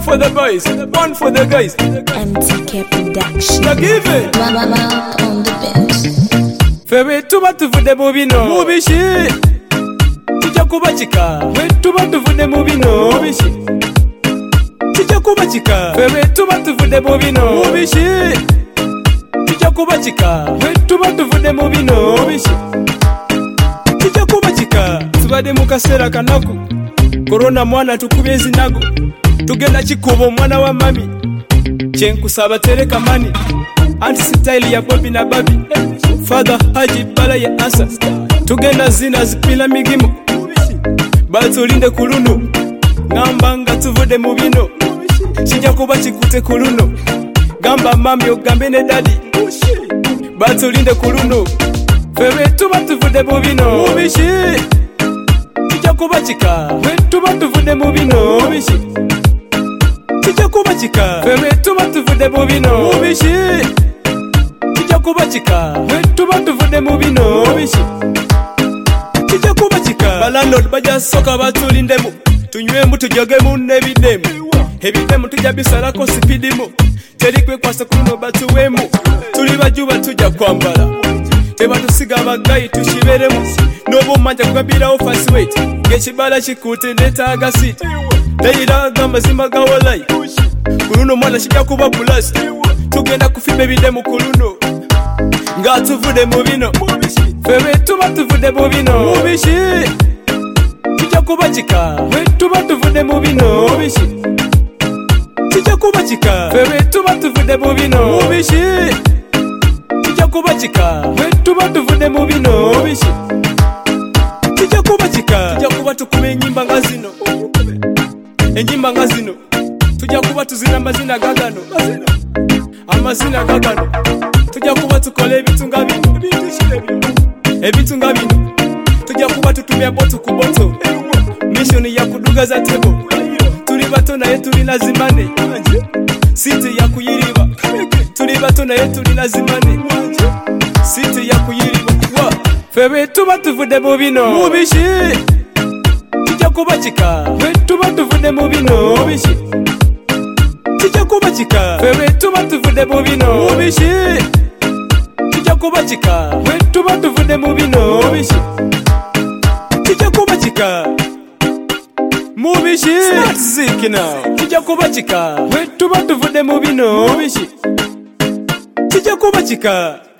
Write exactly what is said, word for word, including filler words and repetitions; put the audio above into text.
for the boys, one for the guys. M T K Production. Now give it. Mama on the bench. Febe tuba tuvude mu bino mubishi tujya kubakika. We tuba tuvude mu bino mubishi tujya kubakika. Febe tuba tuvude mu bino mubishi tujya kubakika. We tuba tuvude mu bino mubishi tujya kubakika. Tubade mu kasera kanaku Corona mwana tukubye zinago tugenda kikubo mwana wa mami chenkusaba tereka mani anti style ya Bobby na Babi Father Haji Bala ya asa tugenda zina zipila migimo batulinde kulunu ngamba nga tuvude mu bino kijja kuba kikute kuluno gamba mami ogambe ne daddy batulinde kulunu febe tuba tuvude mu bino mubishi tujya kubakika. We tuba tuvude mu bino mubishi tujya kubakika. Febe tuba tuvude mu bino mubishi tujya kubakika. We tuba tuvude mu bino mubishi tujya kubakika. Balandlord bajja soka batulindemu tunywemu tujogemu n'ebidemu ebidemu tujja bisalako sipidimu teri kwekwasa kuno batuwemu tuli bajuba tujja kwambala teba tusiga bagayi tukiberemu n'obumanja kugabirawo fast weight ng'ekibala kikuute neetaaga seat teyira gamazima gawalayi kuluno mwana kijja kuba blast tugenda kufiba ebidemu kuluno nga tuvude mu bino febe tuba tuvude mu bino mubishi tujja kubakika. We tuba tuvude mu bino mubishi tujja kubakika. Febe tuba tuvude mu bino mubishi tujja kubakika. We tuba tuvude mu bino mubishi tujja kubakika. Tujja kuba tukuma ennyimba nga zino ennyimba nga zino tujja kuba tuzina amazina gagano amazina gagano tujja kuba tukola ebintu nga bino ebintu nga bino tujja kuba tutumya boto ku boto mission ya kudugaza tebo tuli bato naye tuli lazimane siti ya kuyiriba tuli bato naye tuli lazimane siti ya kuyiriba wa febe tuba tuvude mu bino mubishi tujja kubakika. We tuba tuvude mu bino mubishi tujja kubakika. Febe tuba tuvude mu bino mubishi tujja kubakika. We tuba tuvude mu bino mubishi tujja kubakika. Mubishi Smart Zik now tujja kubakika. We tuba tuvude mu bino mubishi tujja kubakika.